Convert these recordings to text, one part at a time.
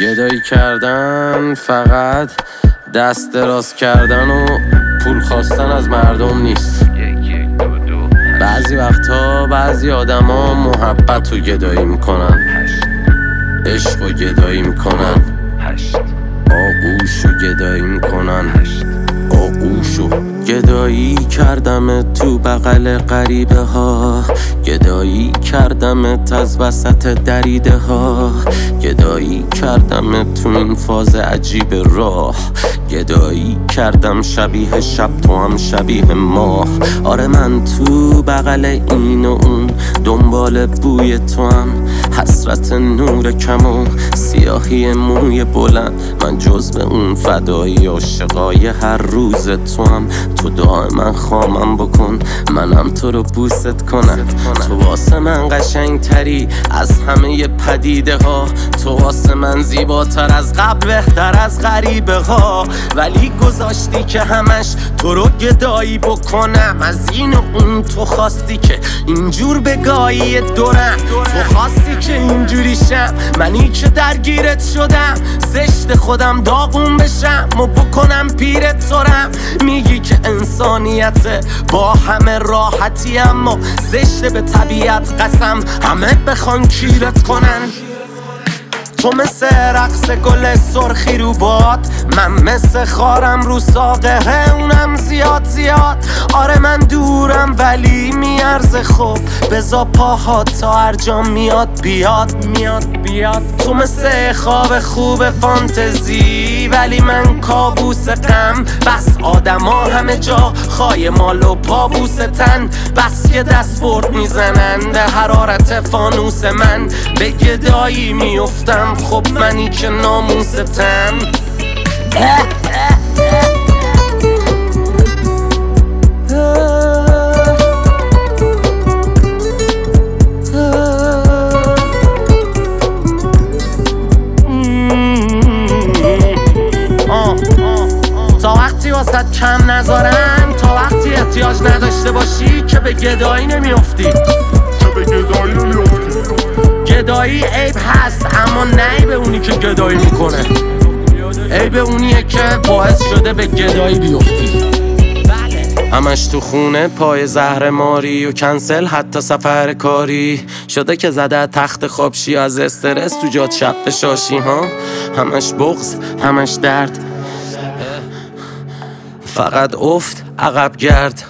گدایی کردن فقط دست دراز کردن و پول خواستن از مردم نیست. بعضی وقتا بعضی آدما محبت رو گدایی میکنن، عشق رو گدایی میکنن، آغوش رو گدایی میکنن. آغوش رو گدایی کردم تو بغل غریبه ها، گدایی کردمت از وسط دریده ها، گدایی کردم تو این فاز عجیب راه، گدایی کردم شبیه شب تو هم شبیه ماه. آره من تو بغل این و اون دنبال بوی تو هم، حسرت نور کم و سیاهی موی بلند. من جزو اون فدایی عاشقای هر روز تو هم. تو دائما خامم بکن منم تو رو بوست کنم. تو واسه من قشنگ تری از همه پدیده ها، تو واسه من زیباتر از قبل بهتر از غریبه ها. ولی گذاشتی که همش تو رو گدایی بکنم، از این و اون تو خواستی که اینجور بگایی دورم، تو خواستی که اینجوری شم، منی که درگیرت شدم. زشت خودم داغون بشم و بکنم پیرت ترم. میگی که انسانیت با همه راحتی، اما زشت به طبیعت قسم همه بخوان کیرت کنن. تو مثل رقص گل سرخی رو باد، من مثل خارم رو ساقه اونم زیاد زیاد. آره من دورم ولی میارزه خوب، بزا پاها تا هر جا میاد بیاد بیاد. تو مثل خواب خوب فانتزی ولی من کابوس غم. بس آدما همه جا خای مال و پابوس تن، بس یه دست برد میزنن به حرارت فانوس من. به گدایی میفتم خب منی که ناموستم. تا وقتی واسط کم نذارم، تا وقتی احتیاج نداشته باشی که به گدایی نمیافتی. گدایی عیب هست اما نه به اونی که گدایی میکنه، عیب اونیه که باعث شده به گدایی بیفتی. همش تو خونه پای زهر ماری و کنسل حتی سفر کاری شده که زده تخت خوابشی، از استرس تو جات شب شاشی ها. همش بغض همش درد، فقط افت عقب گرد.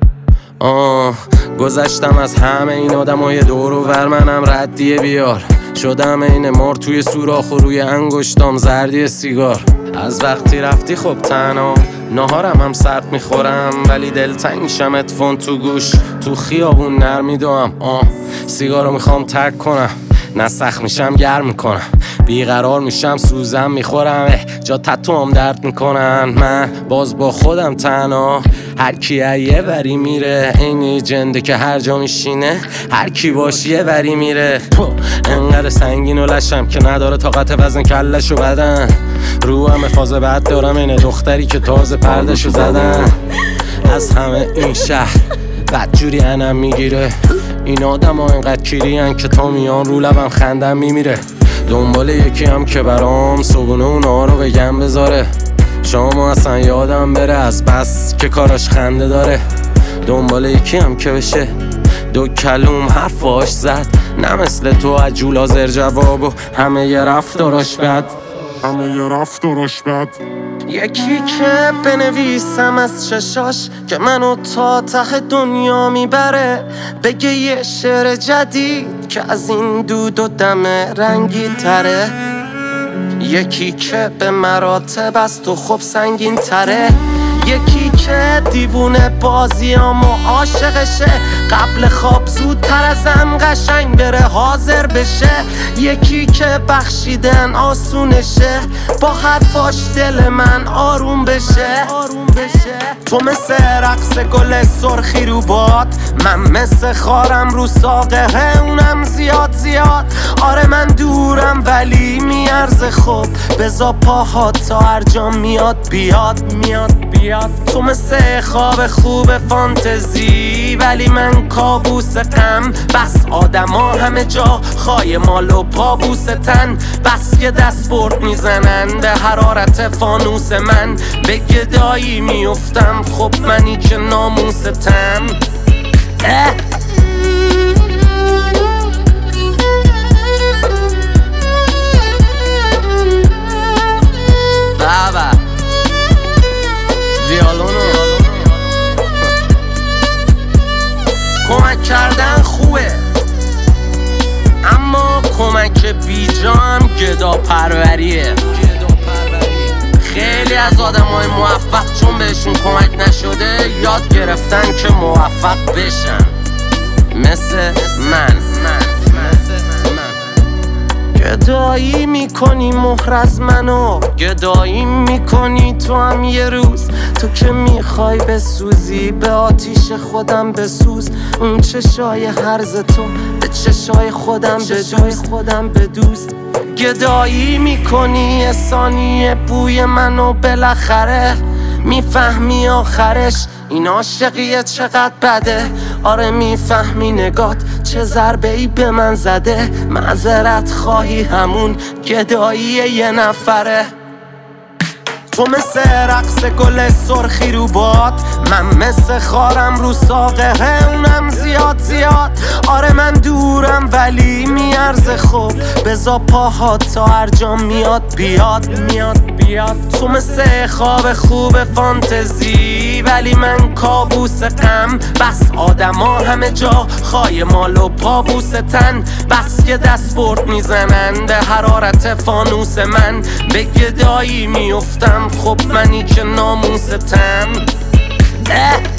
گذشتم از همه این آدمای دور و ور، منم ردیه بیار شدم این مار توی سوراخ و روی انگشتام زردی سیگار. از وقتی رفتی خب تنها نهارم هم سرد میخورم، ولی دلتنگ شم اتفون تو گوش تو خیابون نرمیدوام. سیگارو میخوام ترک کنم، نه سخت میشم گرم میکنم، بیقرار میشم سوزم میخورم، جا تتوام درد میکنن. من باز با خودم تنها، هر کی یه وری میره، این جنده که هر جا میشینه هر کی باش یه وری میره. انقدر سنگین و لشم که نداره طاقت وزن کلشو بدن، رو همه فاز بد دارم اینه دختری که تازه پردشو زدن. از همه این شهر بدجوری انم میگیره، این آدم ها اینقدر کیرین که تا میان رو لبم خندم میمیره. دنبال یکی هم که برام صبونه و نهارو بگم بذاره، شما اصلا یادم بره از بس که کاراش خنده داره. دنبال یکی هم که بشه دو کلوم حرفاش زد، نه مثل تو عجول حاضر جواب و همه یه رفتاراش بد. یکی که بنویسم از چشاش که منو تا ته دنیا میبره، بگه یه شعر جدید که از این دود و دم رنگی تره. یکی که به مراتب از تو خوب سنگین تره، یکی که دیوونه بازیام و عاشقشه، قبل خواب زودتر ازم قشنگ بره حاضر بشه. یکی که بخشیدن آسونشه، با حرفاش دل من آروم بشه. تو مثل رقص گل سرخی رو باد، من مثل خارم رو ساقه اونم زیاد زیاد. آره من دورم ولی میارزه خوب، بزا پاها تا هر جا میاد بیاد تو مثل خواب خوب فانتزی، ولی من کابوس غم. بس آدما همه جا خای مال و پابوس تن، بس که دست برد میزنن به حرارت فانوس من. به گدایی میفتم، خب منی که ناموستم. بابا ویالونو کمک کردن خوبه، اما کمک بیجا هم گدا پروریه. خیلی از آدمای موفق چون بهشون کمک نشده یاد گرفتن که موفق بشن، مثل من. گدایی میکنی مهر از منو، گدایی میکنی تو هم یه روز. تو که میخوای بسوزی به آتیش خودم بسوز. اون چشای هرز تو به چشای خودم بدوز. گدایی میکنی یه ثانیه بوی منو، بالاخره میفهمی آخرش این عاشقیه چقدر بده. آره میفهمی نگات چه ضربه‌ای به من زده. معذرت خواهی همون گدایی یه نفره. تو مثل رقص گل سرخی رو باد، من مثل خارم رو ساقه، اونم زیاد. آره من دورم ولی میارزه، خوب بزا پاهات تا هر جا میاد بیاد. تو مثل خواب خوب فانتزی، ولی من کابوس غم. بس آدما همه جا خای مال و پابوس تن، بس که دست برد میزنن به حرارت فانوس من. به گدایی میفتم، خب منی که ناموستم.